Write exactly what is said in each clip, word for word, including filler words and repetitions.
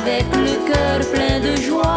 avec le cœur plein de joie.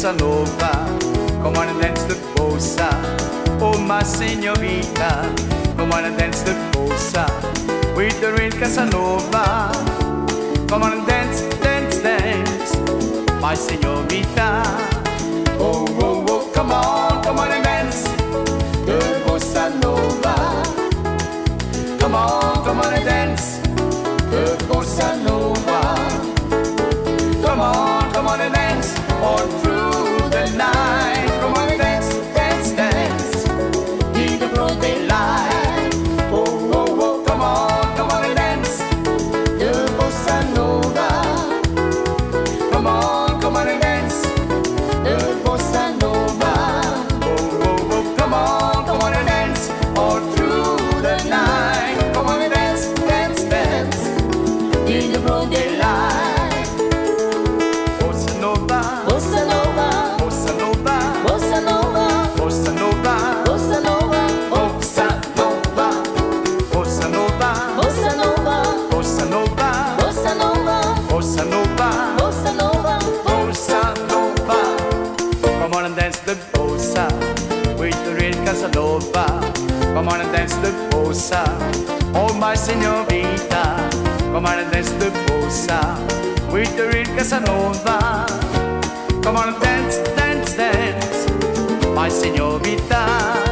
Casa Nova. Come on and dance the bossa, oh my signorita. Come on and dance the bossa with the real Casanova. Come on and dance, dance, dance, my signorita. Oh, oh, oh, come on, come on and dance the bossa nova. Come on, come on and dance the bossa nova. Come on, come on and dance all through the night. Come on and dance, dance, dance in the broad daylight. Oh, oh, oh, come on, come on and dance the bossa nova. Come on, come on and dance the bossa nova. Oh, oh, oh, come on, come on and dance all through the night. Come on and dance, dance, dance in the broad daylight. Bossa nova, Bossa nova, bossa nova, bossa nova, bossa nova, bossa nova, bossa nova, bossa nova, bossa nova, bossa nova, bossa nova, bossa nova, bossa nova, bossa nova. Come on and dance the bossa with the real Casanova. Come on and dance the bossa, oh my signorita. Come on and dance the bossa with the real Casanova. Come on and dance, dance, dance, my signorita.